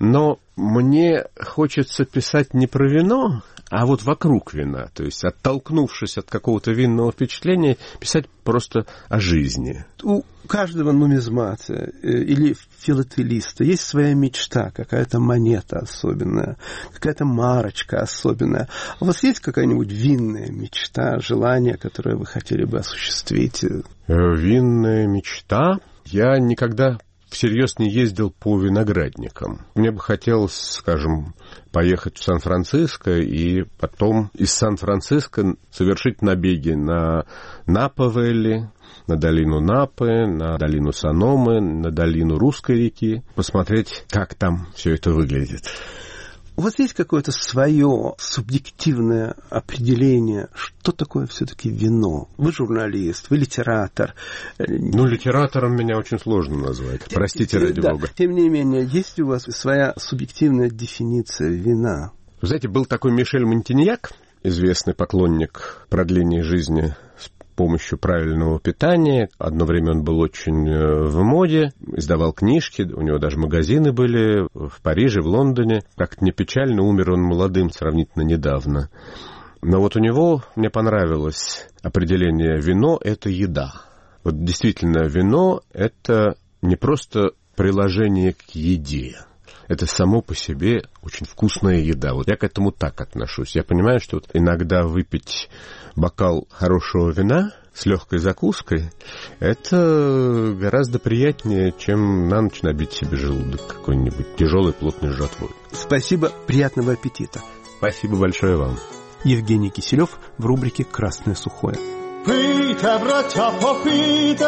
Но мне хочется писать не про вино, а вот вокруг вина. То есть, оттолкнувшись от какого-то винного впечатления, писать просто о жизни. У каждого нумизмата или филателиста есть своя мечта, какая-то монета особенная, какая-то марочка особенная. А у вас есть какая-нибудь винная мечта, желание, которое вы хотели бы осуществить? Винная мечта? Я никогда всерьез не ездил по виноградникам. Мне бы хотелось, скажем, поехать в Сан-Франциско и потом из Сан-Франциско совершить набеги на Напа-Вэлли, на долину Напы, на долину Саномы, на долину Русской реки, посмотреть, как там все это выглядит. У вас есть какое-то свое субъективное определение, что такое все-таки вино? Вы журналист, вы литератор. Ну, литератором меня очень сложно назвать. Простите, ради бога. Тем не менее, есть у вас своя субъективная дефиниция вина? Вы знаете, был такой Мишель Монтиньяк, известный поклонник продления жизни с помощью правильного питания. Одно время он был очень в моде, издавал книжки, у него даже магазины были в Париже, в Лондоне. Как-то не печально, умер он молодым сравнительно недавно. Но вот у него, мне понравилось определение «вино – это еда». Вот действительно, вино – это не просто приложение к еде. Это само по себе очень вкусная еда. Вот я к этому так отношусь. Я понимаю, что вот иногда выпить бокал хорошего вина с легкой закуской – это гораздо приятнее, чем на ночь набить себе желудок какой-нибудь тяжелой плотной жратвой. Спасибо, приятного аппетита. Спасибо большое вам. Евгений Киселев в рубрике «Красное сухое». Пийте, браття, попийте,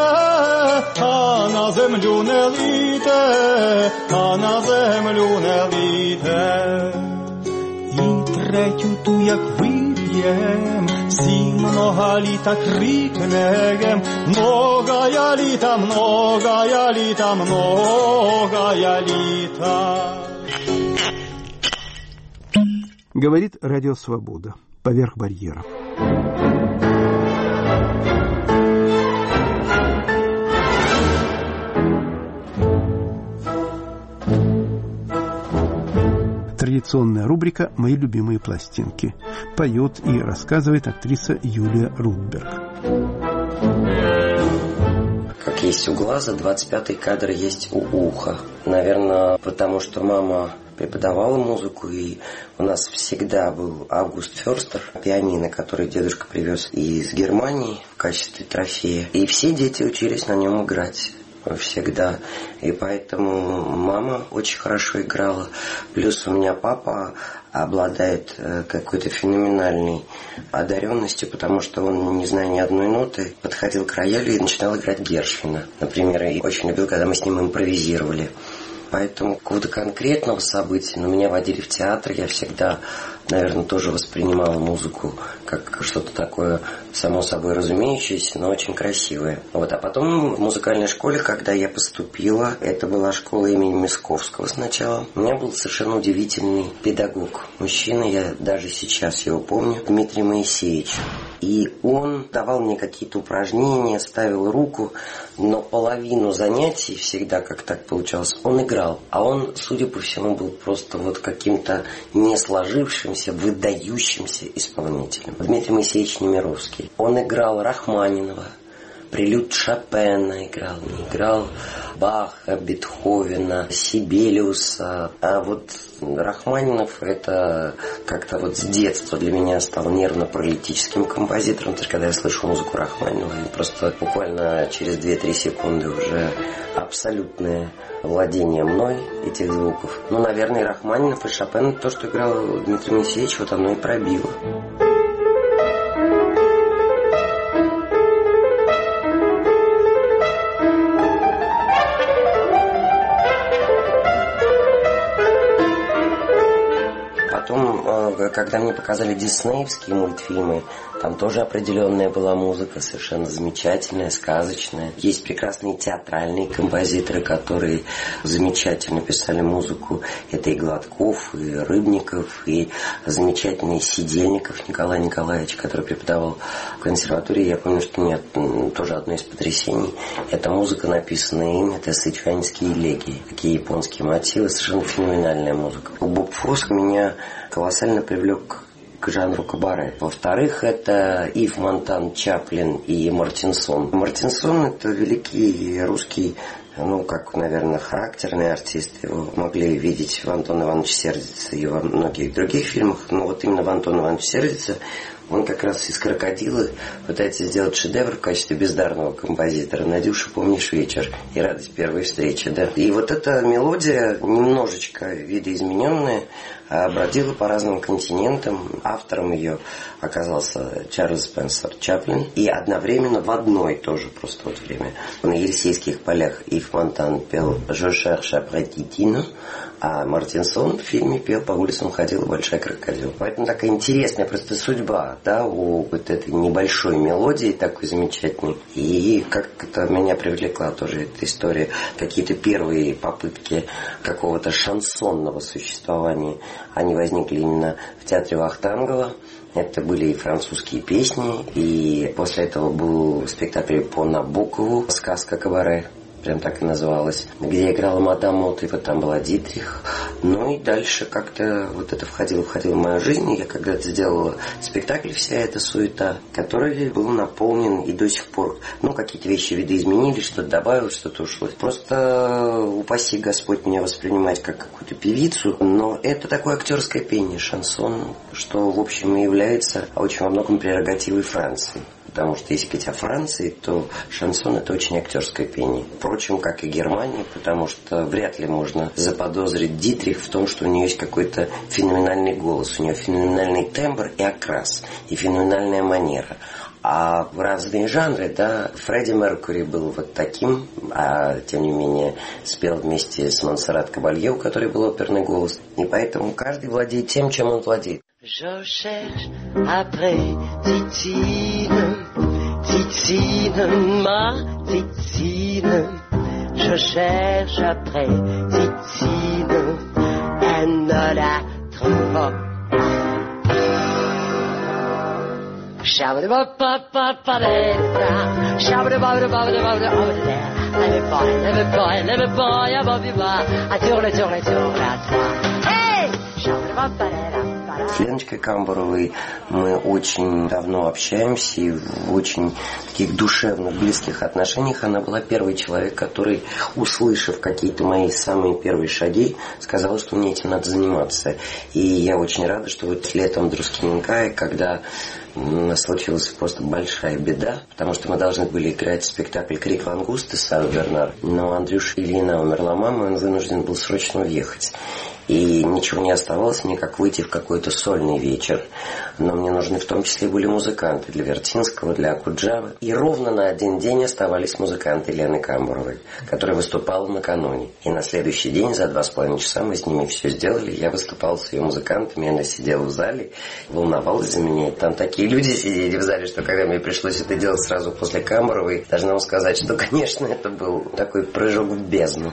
а на землю не лійте, а на землю не лійте. І третю ту, як вип'єм, всі много літа крикнем, многая літа, многая літа, многая літа. Говорит Радио Свобода. Поверх барьера. Традиционная рубрика «Мои любимые пластинки». Поет и рассказывает актриса Юлия Рудберг. Как есть у глаза, 25-й кадр есть у уха. Наверное, потому что мама преподавала музыку, и у нас всегда был Август Фёрстер, пианино, который дедушка привез из Германии в качестве трофея. И все дети учились на нем играть. Всегда. И поэтому мама очень хорошо играла. Плюс у меня папа обладает какой-то феноменальной одаренностью, потому что он, не зная ни одной ноты, подходил к роялю и начинал играть Гершвина, например. И очень любил, когда мы с ним импровизировали. Поэтому какого-то конкретного события, но меня водили в театр, я всегда, наверное, тоже воспринимала музыку как что-то такое само собой разумеющееся, но очень красивое. Вот. А потом в музыкальной школе, когда я поступила, это была школа имени Мясковского сначала, у меня был совершенно удивительный педагог. Мужчина, я даже сейчас его помню, Дмитрий Моисеевич. И он давал мне какие-то упражнения, ставил руку, но половину занятий всегда, как так получалось, он играл. А он, судя по всему, был просто вот каким-то не сложившимся, выдающимся исполнителем. Дмитрий Моисеевич Немировский. Он играл Рахманинова, прелюд Шопена играл Баха, Бетховена, Сибелиуса. А вот Рахманинов это как-то вот с детства для меня стал нервно-паралитическим композитором. То есть, когда я слышу музыку Рахманинова, просто буквально через 2-3 секунды уже абсолютное владение мной этих звуков. Ну, наверное, и Рахманинов, и Шопен, то, что играл Дмитрий Моисеевич, вот оно и пробило. Потом, когда мне показали диснеевские мультфильмы, там тоже определенная была музыка, совершенно замечательная, сказочная. Есть прекрасные театральные композиторы, которые замечательно писали музыку. Это и Гладков, и Рыбников, и замечательный Сидельников Николай Николаевич, который преподавал в консерватории. Я помню, что у меня тоже одно из потрясений. Это музыка, написанная им, это сычуаньские элегии. Такие японские мотивы, совершенно феноменальная музыка. Боб Фосс меня колоссально привлек к жанру кабаре. Во-вторых, это Ив Монтан, Чаплин и Мартинсон. Мартинсон — это великий русский, как, наверное, характерный артист. Его могли видеть в Антоне Ивановиче Сердице и во многих других фильмах. Но вот именно в Антоне Ивановиче Сердице он как раз из «Крокодила» пытается сделать шедевр в качестве бездарного композитора. «Надюша, помнишь вечер» и «Радость первой встречи». Да? И вот эта мелодия, немножечко видоизмененная, бродила по разным континентам. Автором ее оказался Чарльз Спенсер Чаплин. И одновременно в одно и то же просто вот время на Елисейских полях Ив Монтан пел «Je cherche après Titine», а Мартинсон в фильме пел «По улицам ходила большая крокодил». Поэтому такая интересная просто судьба, да, у вот этой небольшой мелодии такой замечательной. И как-то меня привлекла тоже эта история. Какие-то первые попытки какого-то шансонного существования, они возникли именно в театре Вахтангова. Это были и французские песни, и после этого был спектакль по Набокову «Сказка кабаре». Прям так и называлась, где играла мадам Мот, и вот там была Дитрих. Ну и дальше как-то вот это входило в мою жизнь. И я когда-то сделала спектакль «Вся эта суета», который был наполнен и до сих пор, какие-то вещи видоизменились, что-то добавилось, что-то ушло. Просто упаси Господь меня воспринимать как какую-то певицу, но это такое актерское пение, шансон, что в общем и является очень во многом прерогативой Франции. Потому что если говорить о Франции, то шансон — это очень актерское пение. Впрочем, как и Германия, потому что вряд ли можно заподозрить Дитрих в том, что у нее есть какой-то феноменальный голос, у нее феноменальный тембр и окрас, и феноменальная манера. А в разные жанры, да, Фредди Меркьюри был вот таким, а тем не менее спел вместе с Монсеррат Кабалье, у которой был оперный голос. И поэтому каждый владеет тем, чем он владеет. Je cherche après Titine, Titine, ma Titine. Je cherche après Titine, elle ne la trouve pas. С Леночкой Камбуровой мы очень давно общаемся и в очень таких душевных, близких отношениях. Она была первый человек, который, услышав какие-то мои самые первые шаги, сказала, что мне этим надо заниматься. И я очень рада, что вот летом в Друскиненкае, когда у нас случилась просто большая беда, потому что мы должны были играть спектакль «Крик лангусты» с Сарой Бернар, но Андрюша Ильина умерла мама, и он вынужден был срочно уехать. И ничего не оставалось мне, как выйти в какой-то сольный вечер. Но мне нужны в том числе были музыканты для Вертинского, для Акуджавы. И ровно на один день оставались музыканты Лены Камбуровой, которая выступала накануне. И на следующий день, за 2,5 часа, мы с ними все сделали. Я выступал с ее музыкантами, она сидела в зале, волновалась за меня. И там такие люди сидели в зале, что когда мне пришлось это делать сразу после Камбуровой, должна вам сказать, что, конечно, это был такой прыжок в бездну.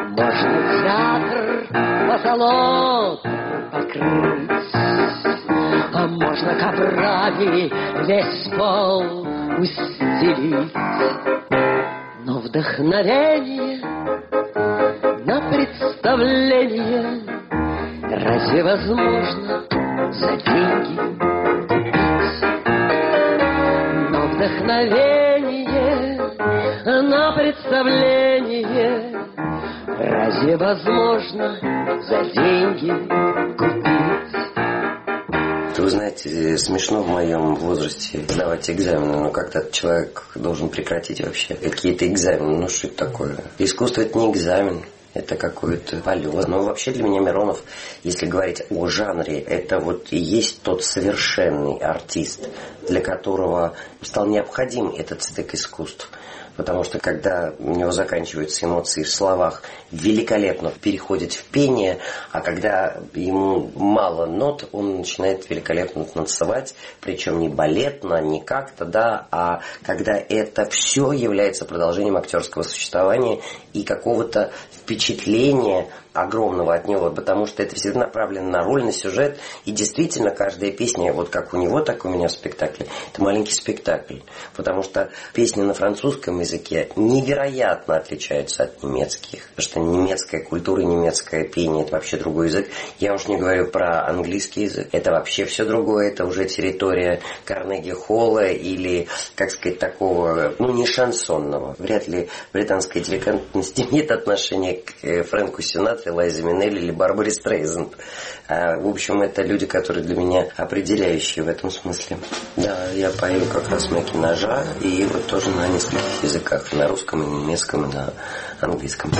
Позолот покрыть, а можно коврами весь пол устелить. Но вдохновение на представление разве возможно за деньги купить? Но вдохновение на представление разве возможно за деньги купить? Вы знаете, смешно в моем возрасте сдавать экзамены, но как-то человек должен прекратить вообще какие-то экзамены. Ну что это такое? Искусство — это не экзамен. Это какой-то полет. Но вообще для меня Миронов, если говорить о жанре, это вот и есть тот совершенный артист, для которого стал необходим этот стык искусств. Потому что когда у него заканчиваются эмоции в словах, великолепно переходит в пение, а когда ему мало нот, он начинает великолепно танцевать, причем не балетно, не как-то, да, а когда это все является продолжением актерского существования и какого-то впечатления огромного от него, потому что это всегда направлено на роль, на сюжет, и действительно каждая песня, вот как у него, так и у меня в спектакле, это маленький спектакль, потому что песни на французском языке невероятно отличаются от немецких, потому что немецкая культура, немецкое пение, это вообще другой язык, я уж не говорю про английский язык, это вообще все другое, это уже территория Карнеги-Холла или, как сказать, такого, не шансонного, вряд ли британская деликатность имеет отношение к Фрэнку Синатру, Лайзе Минелли или Барбаре Стрейзанд. В общем, это люди, которые для меня определяющие в этом смысле. Да, я пою как раз «Мяки ножа», и вот тоже на нескольких языках. На русском, и на немецком, и на английском.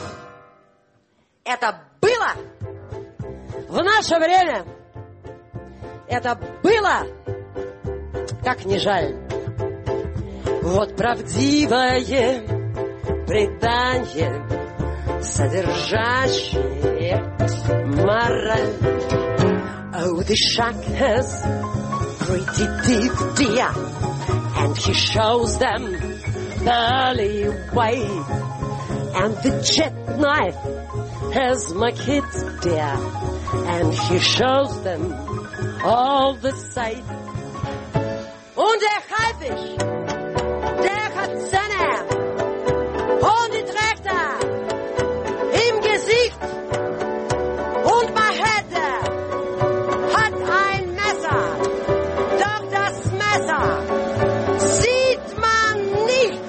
Это было в наше время. Это было, как не жаль. Вот правдивое предание, содержащее мораль. Oh, the shark has pretty teeth, dear, and he shows them the early way. And the jet knife has my kids, dear, and he shows them all the sight. Und der Haifisch, der hat Zähne und die trägt er im Gesicht, und Machete hat ein Messer, doch das Messer sieht man nicht.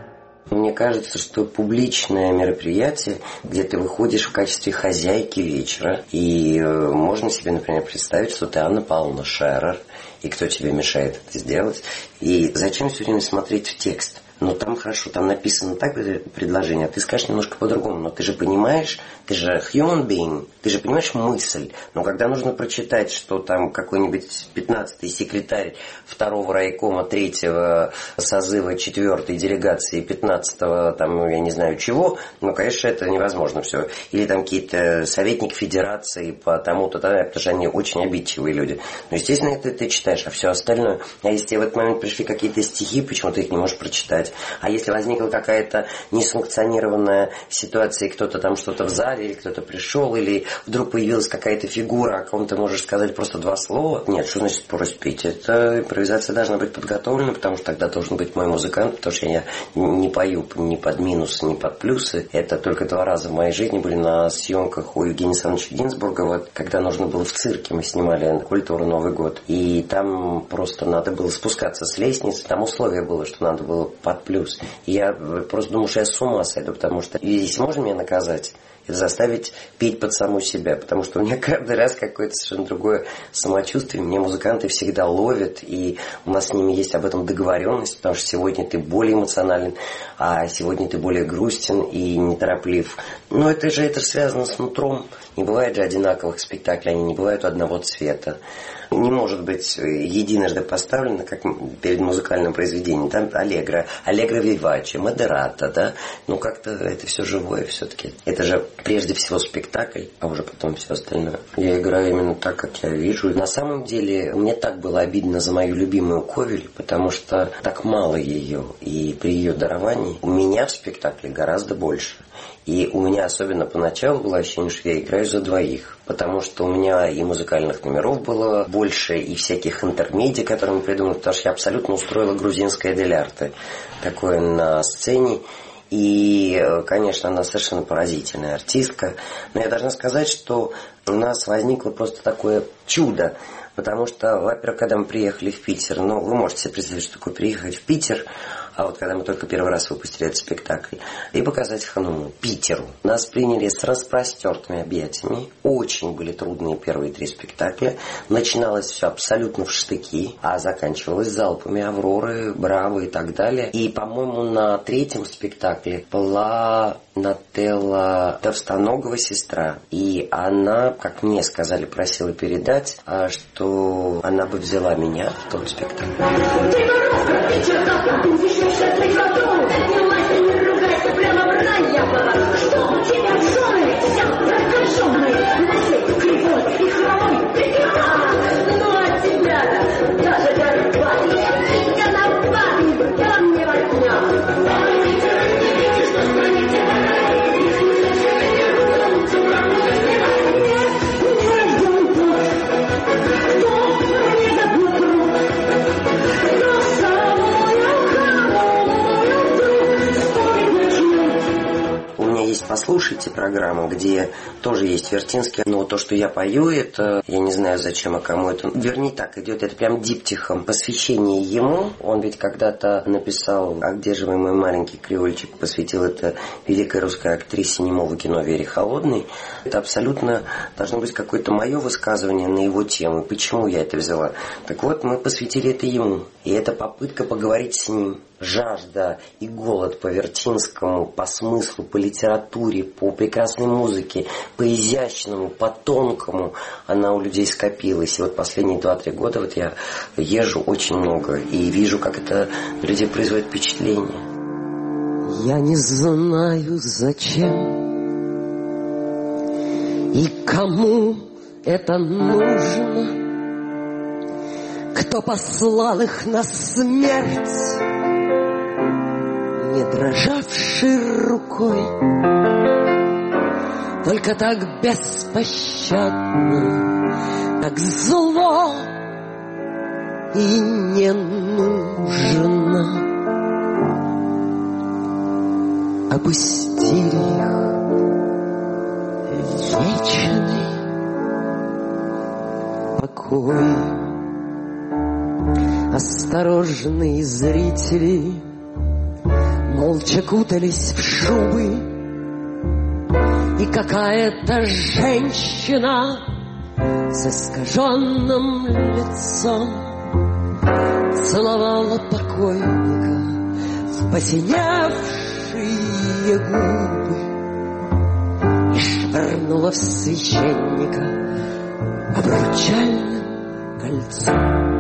Мне кажется, что публичное мероприятие, где ты выходишь в качестве хозяйки вечера, и можно себе, например, представить, что ты Анна Павловна Шерер, и кто тебе мешает это сделать, и зачем все время смотреть в текст? Ну, там хорошо, там написано так предложение, а ты скажешь немножко по-другому. Но ты же понимаешь, ты же human being, ты же понимаешь мысль. Но когда нужно прочитать, что там какой-нибудь 15-й секретарь 2-го райкома 3-го созыва 4-й делегации 15-го, там, я не знаю чего, ну, конечно, это невозможно все. Или там какие-то советник федерации по тому-то, потому что они очень обидчивые люди. Ну, естественно, это ты читаешь, а все остальное. А если тебе в этот момент пришли какие-то стихи, почему ты их не можешь прочитать? А если возникла какая-то несанкционированная ситуация, и кто-то там что-то в зале, или кто-то пришел, или вдруг появилась какая-то фигура, о ком ты можешь сказать просто 2 слова? Нет, что значит просить петь? Это импровизация должна быть подготовлена, потому что тогда должен быть мой музыкант, потому что я не пою ни под минусы, ни под плюсы. Это только 2 раза в моей жизни были на съемках у Евгения Александровича Гинзбурга, вот, когда нужно было в цирке, мы снимали «Культуру Новый год», и там просто надо было спускаться с лестницы, там условие было, что надо было под плюс. И я просто думаю, что я с ума сойду, потому что если можно меня наказать, это заставить петь под саму себя, потому что у меня каждый раз какое-то совершенно другое самочувствие. Меня музыканты всегда ловят, и у нас с ними есть об этом договоренность, потому что сегодня ты более эмоционален, а сегодня ты более грустен и нетороплив. Но это же связано с нутром. Не бывает же одинаковых спектаклей, они не бывают одного цвета. Не может быть единожды поставлено, как перед музыкальным произведением. Там аллегро виваче, модерато, да? Ну, как-то это все живое все-таки. Это же прежде всего спектакль, а уже потом все остальное. Я играю именно так, как я вижу. На самом деле, мне так было обидно за мою любимую Ковель, потому что так мало ее. И при ее даровании у меня в спектакле гораздо больше. И у меня особенно поначалу было ощущение, что я играю за 2, потому что у меня и музыкальных номеров было больше, и всяких интермедий, которые мы придумали, потому что я абсолютно устроила грузинское дель-арте такое на сцене. И, конечно, она совершенно поразительная артистка. Но я должна сказать, что у нас возникло просто такое чудо. Потому что, во-первых, когда мы приехали в Питер, вы можете себе представить, что такое приехать в Питер, а вот когда мы только первый раз выпустили этот спектакль, и показать Хануму, Питеру. Нас приняли с распростертыми объятиями. Очень были трудные первые 3 спектакля. Начиналось все абсолютно в штыки, а заканчивалось залпами Авроры, Браво и так далее. И, по-моему, на 3-м спектакле была Нателла Товстоногова сестра. И она, как мне сказали, просила передать, что она бы взяла меня в тот спектакль. Послушайте программу, где тоже есть Вертинский, но то, что я пою, это, я не знаю зачем, а кому это, вернее так идет, это прям диптихом, посвящение ему. Он ведь когда-то написал «А где же вы, мой маленький креольчик», посвятил это великой русской актрисе немого кино Вере Холодной. Это абсолютно должно быть какое-то мое высказывание на его тему. Почему я это взяла? Так вот, мы посвятили это ему, и это попытка поговорить с ним. Жажда и голод по Вертинскому, по смыслу, по литературе, по прекрасной музыке, по изящному, по тонкому, она у людей скопилась. И вот последние 2-3 года вот я езжу очень много и вижу, как это на людей производит впечатление. Я не знаю, зачем и кому это нужно, кто послал их на смерть, не дрожавшей рукой, только так беспощадно, так зло и не нужно. Опустили их в вечный покой. Осторожные зрители молча кутались в шубы, и какая-то женщина с искаженным лицом целовала покойника в посиневшие губы и швырнула в священника обручальным кольцом.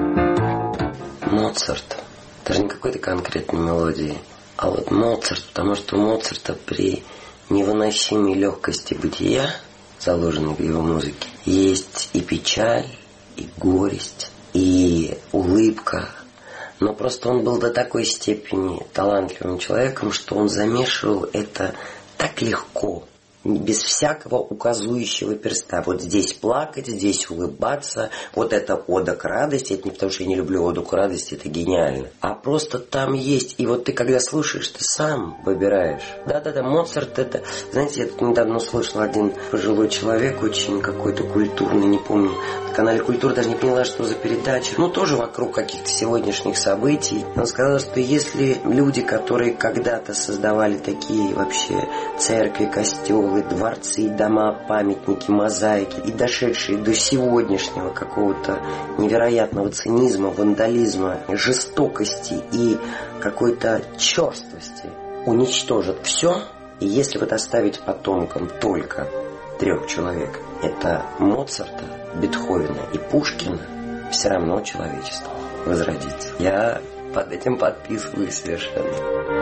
Моцарт. Даже не какой-то конкретной мелодии, а вот Моцарт, потому что у Моцарта при невыносимой легкости бытия, заложенной в его музыке, есть и печаль, и горесть, и улыбка. Но просто он был до такой степени талантливым человеком, что он замешивал это так легко, без всякого указующего перста. Вот здесь плакать, здесь улыбаться. Вот это ода к радости. Это не потому, что я не люблю оду к радости, это гениально. А просто там есть. И вот ты, когда слушаешь, ты сам выбираешь. Да-да-да, Моцарт это... Знаете, я тут недавно услышал один пожилой человек, очень какой-то культурный, не помню, на канале «Культура», даже не поняла, что за передача. Ну, тоже вокруг каких-то сегодняшних событий. Он сказал, что если люди, которые когда-то создавали такие вообще церкви, костелы, дворцы, дома, памятники, мозаики и дошедшие до сегодняшнего какого-то невероятного цинизма, вандализма, жестокости и какой-то черствости уничтожат все, и если вот оставить потомкам только 3 человек, это Моцарта, Бетховена и Пушкина, все равно человечество возродится. Я под этим подписываюсь совершенно.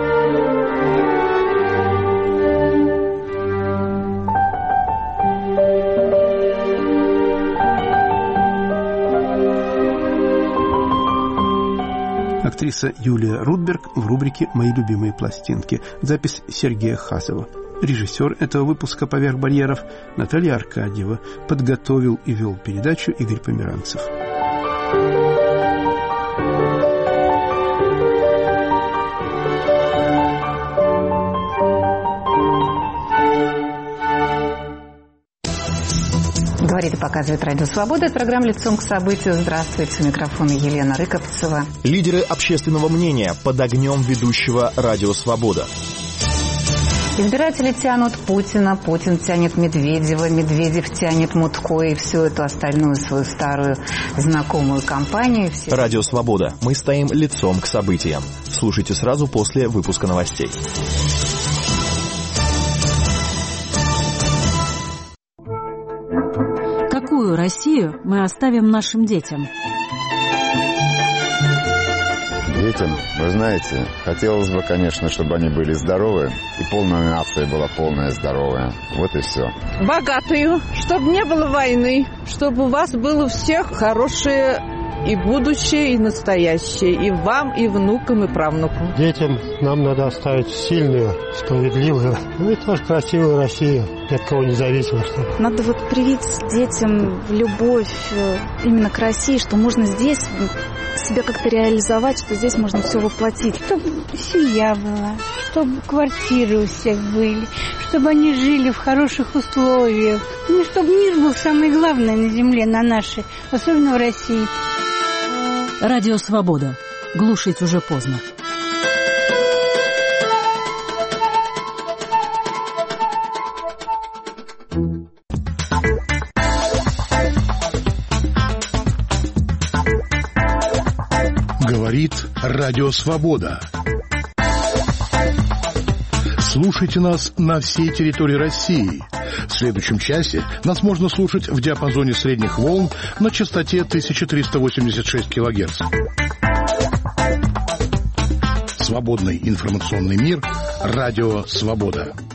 Актриса Юлия Рудберг в рубрике «Мои любимые пластинки». Запись Сергея Хазова. Режиссер этого выпуска «Поверх барьеров» Наталья Аркадьева. Подготовил и вел передачу Игорь Померанцев. Говорит и показывает Радио Свобода. Это программа «Лицом к событию». Здравствуйте. У микрофона Елена Рыковцева. Лидеры общественного мнения под огнем ведущего Радио Свобода. Избиратели тянут Путина, Путин тянет Медведева, Медведев тянет Мутко и всю эту остальную свою старую знакомую компанию. Радио Свобода. Мы стоим лицом к событиям. Слушайте сразу после выпуска новостей. Какую Россию мы оставим нашим детям? Детям, вы знаете, хотелось бы, конечно, чтобы они были здоровы, и полная нация была полная здоровая. Вот и все. Богатую, чтобы не было войны, чтобы у вас было у всех хорошее и будущее, и настоящее, и вам, и внукам, и правнукам. Детям нам надо оставить сильную, справедливую, и тоже красивую Россию, ни от кого независимо. Надо вот привить детям любовь именно к России, что можно здесь себя как-то реализовать, что здесь можно все воплотить. Чтобы семья была, чтобы квартиры у всех были, чтобы они жили в хороших условиях. Ну, чтобы мир был самое главное на земле, на нашей, особенно в России. Радио «Свобода». Глушить уже поздно. Говорит Радио «Свобода». Слушайте нас на всей территории России. В следующем часе нас можно слушать в диапазоне средних волн на частоте 1386 кГц. Свободный информационный мир. Радио «Свобода».